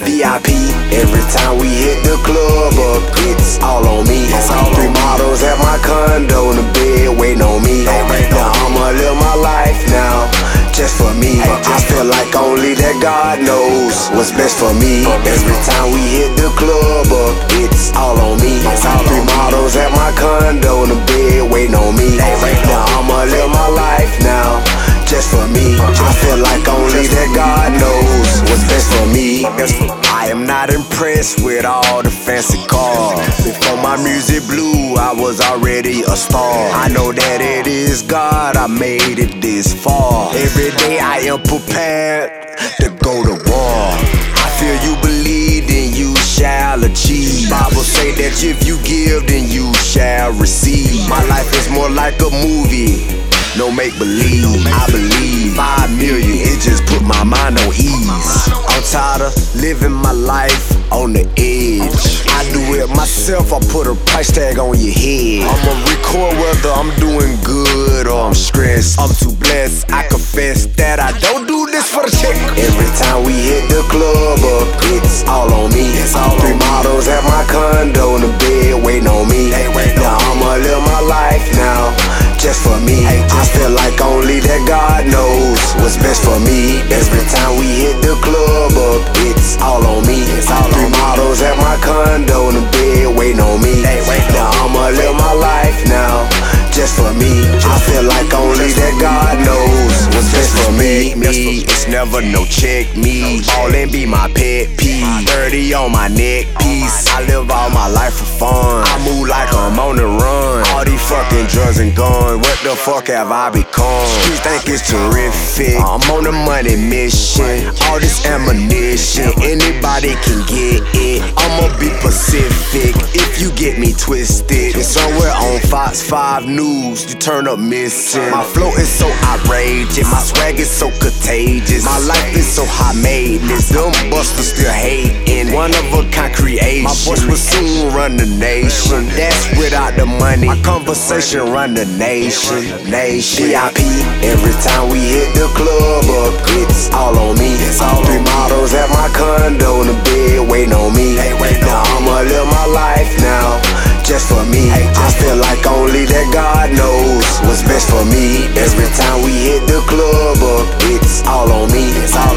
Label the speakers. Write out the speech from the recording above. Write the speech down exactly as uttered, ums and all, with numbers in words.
Speaker 1: V I P. Every time we hit the club up, it's all on me. Three models at my condo in the bed waiting on me. Now I'ma live my life now, just for me. I feel like only that God knows what's best for me. Every time we hit the club up, it's all on me. Three models at my condo in the bed waiting on me. Now I'ma live my life now, just for me. I feel like only that God knows what's best for me. I am not impressed with all the fancy cars. Before my music blew, I was already a star. I know that it is God, I made it this far. Every day I am prepared to go to war. I feel you believe, then you shall achieve. Bible say that if you give, then you shall receive. My life is more like a movie, no make believe. I believe five million, it just put my mind on ease. I'm tired of living my life on the edge. I do it myself, I put a price tag on your head. I'ma record whether I'm doing good or I'm stressed. I'm too blessed, I confess that I don't do this for the check. Every time we hit the club up, it's all on me. Three models at my condo in the bed waiting on me. Now I'ma live my life now, just for me. I feel like only that God knows what's best for me. Every time we hit the club up, it's all on me. Three models at my condo in the bed waiting on me. Now I'ma live my life now, just for me. I feel like only that God knows what's best for me. Me, it's never no check me. Ballin' be my pet peeve. thirty on my neck piece. I live all my life for fun. I move like I'm on the run. All these fucking drugs and guns, what the fuck have I become? Streets think it's terrific, I'm on a money mission. All this ammunition, anybody can get it. I'ma be Pacific if you get me twisted. It's somewhere on Fox five News, you turn up missing. My flow is so outrageous, my swag is so contagious. My life is so high maintenance, them busters still hating. One of a kind creation, my voice will soon run the nation. That's without the money, my conversation run the nation. Nation V I P. Every time we hit the club up, it's all on me. Three models at my condo in the bed waiting on me. Now I'ma live my life now, just for me. I feel like only that God knows what's best for me. Every time we hit the club up, it's all on me.